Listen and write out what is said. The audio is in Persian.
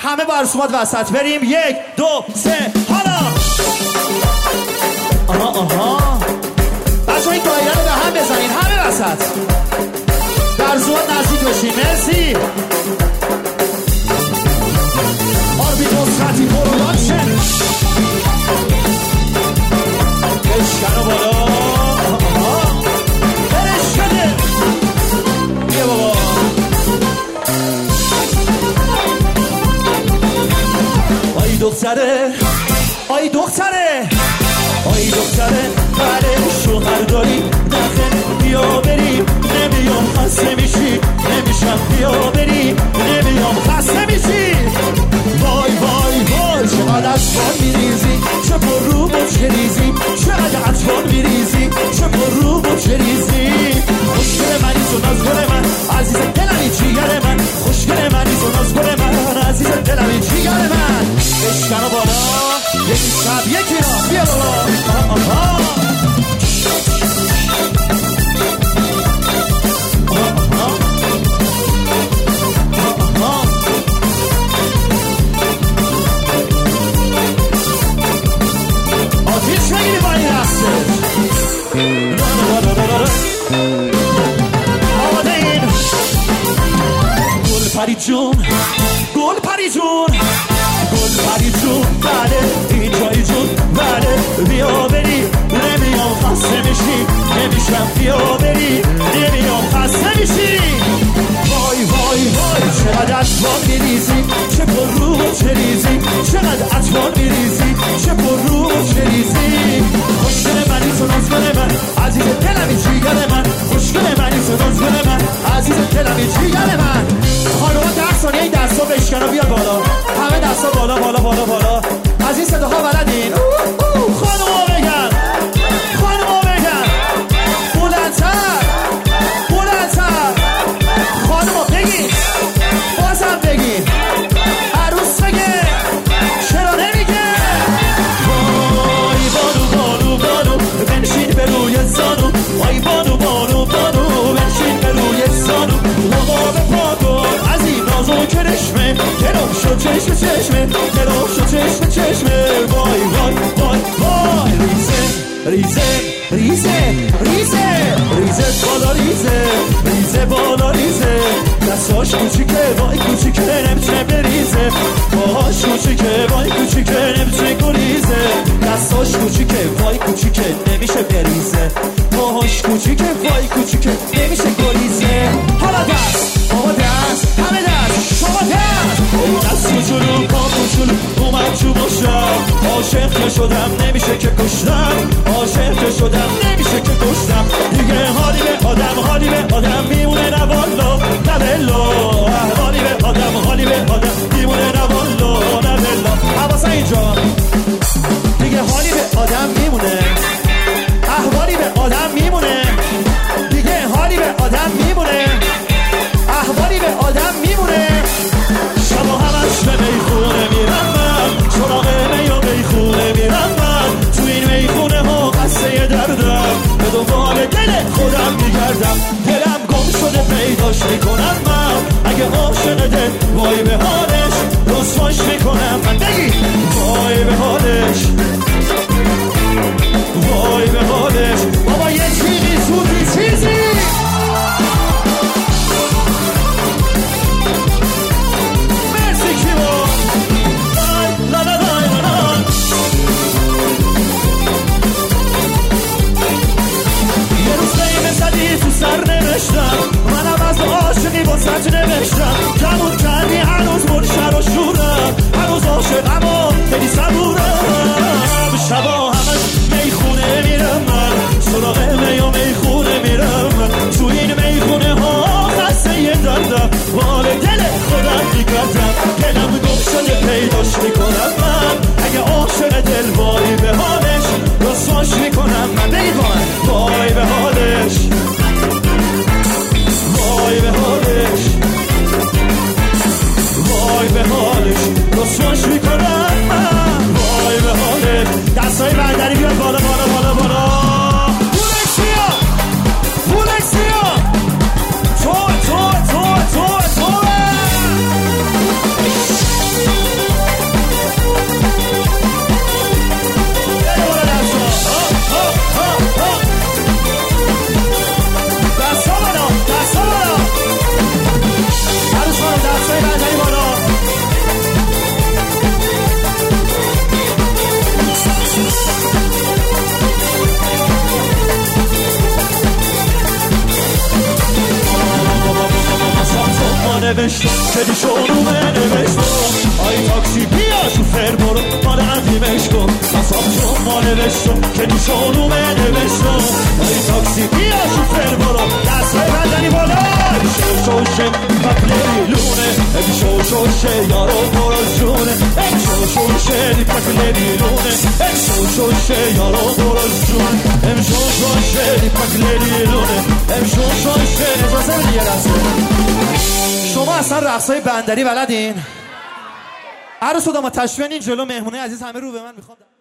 همه با رسومات وسط بریم. 1 2 3 حالا آها بچه این دایره رو به هم بزنین همه وسط در رسومات نزدیک بشین. مرسی. آربیتوس خطی پروداکشن بشکن و بالا برش شده یه بابا آی دختره آی دختره آی دختره بله شوهر داری نخه بیا بریم نمیام خسته میشی نمیشم بیا بریم نمیام خسته میشی وای وای وای چقدر اطفال میریزی چه پر رو بچه ریزی چقدر اطفال میریزی چه پر رو بچه ریزی خوشگل منی تو نازگل من عزیز دلمی جیگر من خوشگل منی تو نازگل من عزیز دلمی جیگر من بشکن و بالا یکی شب یکی را بیا بالا آتیش نگیری با این رقصه آماده این گل پری جون گل پری جون گل پری جون بله این جایی جون بله بیا بری نمیام خسته میشی نمیشم بیا بری نمیام خسته میشی وای وای وای چقدر اطفال میریزی چه پر رو چه ریزی چقدر اطفال میریزی چه پر رو چه ریزی خوشگل منی تو نازگل من عزیز دلمی جیگر من خوشگل منی تو نازگل من عزیز دلمی جیگر من خانوما 10 ثانیه این دستا بشکن و بیار بالا همه دستا بالا بالا بالا بالا از این صداها بلدین خانوما بگن خانوما بگن بلندتر بلندتر خانوما بگین بازم بگین عروس بگه چرا نمیگه وای بانو بانو بانو بنشین به روی زانو وای بانو بانو بانو بنشین به روی زانو لبا به پاکن از این نازو کرشمه گرم شد چشم چشمه گرم شد چشم چشمه وای وای وای وای ریزه ریزه ریزه ریزه ریزه بالا ریزه ریزه بالا ریزه دستاش کوچیکه وای کوچیکه نمیتونه بریزه باهاش کوچیکه وای کوچیکه نمیتونه گریزه دستاش کوچیکه وای کوچیکه نمیشه بریزه باهاش کوچیکه وای کوچیکه نمیشه گریزه حالا دست بابا دست همه دست شما دست دست کوچولو پا کوچولو اومد تو باشم عاشق که شدم نمیشه که کشتم عاشق که شدم نمیشه که کشتم دیگه حالی به آدم میمونه نه والا نه بلا حالی به آدم میمونه نه والا نه بلا حواسه اینجا دیگه حالی به آدم میمونه احوالی به آدم میمونه دیگه حالی به آدم میمونه احوالی به آدم میمونه شبا همش به میخونه میرم من سراغ می و میخونه میرم من تو این میخونه ها قصه دردم به دنبال دل خودم میگردم دلم گم شده پیداش میکنم من اگه عاشق دل وای به حالش رسواش میکنم من بگی وای به حالش وای به حالش بابا یه چیزی سوزی چیزی مرسی کیو لا لا لا لا یه روز قیمه زدی تو سر نوشتم منم از عاشقی با سج نوشتم کمون کردی هنوز منشر و شورم هنوز عاشقم و خیلی صبورم شبا همش میخونه میرم من سراغ می و میخونه میرم من تو این میخونه ها خسته یه دردم حال دل خودم میگردم دلم گم شده پیداش میکنم من اگه عاشق دل وای به حالش رسواش میکنم من بگید من وای به حالش وای به حالش وای به حالش رسواش میکنم من وای به حالش دستای برداری بیاد بالا بالا بالا بالا پولکسیا پولکسیا تو نوشتم که شونومه نوشتم آی تاکسی بیا شوفر برو مال عظیمش کن اصاب جون ما نوشتم که شونومه نوشتم آی تاکسی بیا شوفر برو دست بزنی بالا شوشه پکلیلونه شوشه یارو برو جونه شوشه پکلیلونه شوشه یارو برو جونه شوشه پکلیلونه شوشه اجازه بدی یه رسه شما اصلا رقصای بندری بلدین؟ عروس و داماد تشبیهن این جلو مهمونه عزیز همه رو به من میخوام